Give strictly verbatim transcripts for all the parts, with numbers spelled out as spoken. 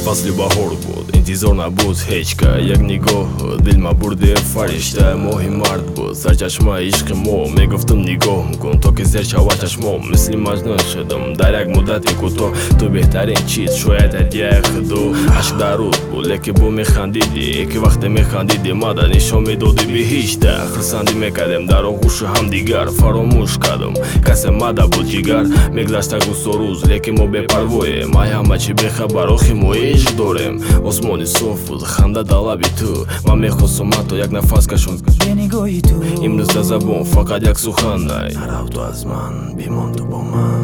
فصل بهار بود، انتظار نبود هیچ که. یک نگاه دل ما برده فرشته ماهی مرد بود. سر چشمه عشق ما میگفتم نگاه کن تا که زیر شود چشمام. مثل مجنون شدم در یک مدت کوتاه. تو بهترین چیز شاید هدیه خدا. عشق در رود بود لیکن بو میخندیدی که وقتی میخندیدی ما در نشان میدادی به هیچ ده. خرسندی میکردم در آغوش هم دیگر فراموش کردم کسی ماده بود جگر. میگذشت گوستا روز لیکن ما بپرواییم. ما همه چی بخبر آخی ما عشق داریم. آسمانی صاف بود خنده در لبی تو. من میخواستم تو یک نفس کشون به نگاهی تو. امروز در زبان فقط یک سخن نی. نرو تو از من بیمان تو با من.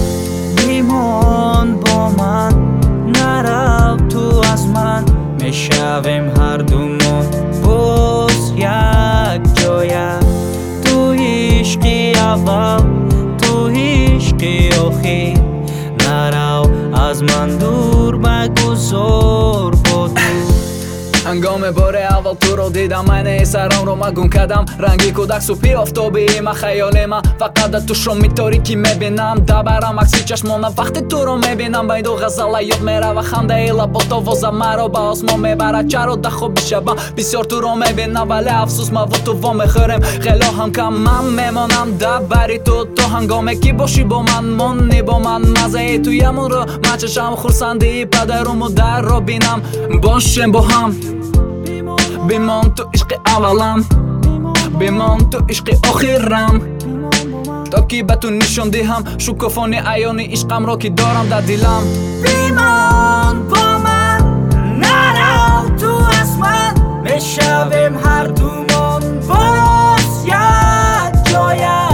بیمان با من نرو تو از من. میشویم هر دومون باز یک جایه. تو عشقی اول تو عشقی آخر. نرو از من دور بگذار با تو. هنگام بار اول تو رو دیدم من سرم رو ما گم کردم. رنگی کودک سوپی آفتابی ما خیال ما فقط تو شو می تاریکی میبینم. دبرم عکسی چشمانم وقتی تو رو میبینم. بین دو غزل یاد میره و خنده ای لبات آوازم مرا به آسمان میبره. چرا ده خوب شبم بسیار تو رو میبینم ولی افسوس ما و تو وا میخوریم. خیلی هم کم من میمانم دبری تو. تو هنگامی که باشی با من مونی با من. مزه ای تو یمون رو من چشم خورسندی پدرمو در رو بینم. باشیم با هم بیمان تو عشق اولم. بیمان تو عشق آخرم. تا که به تو نشان دهم شکوفانی عیانی عشقم را که دارم در دلم. بیمان با من نرو تو از من. میشویم هر دومون باز یک جایه.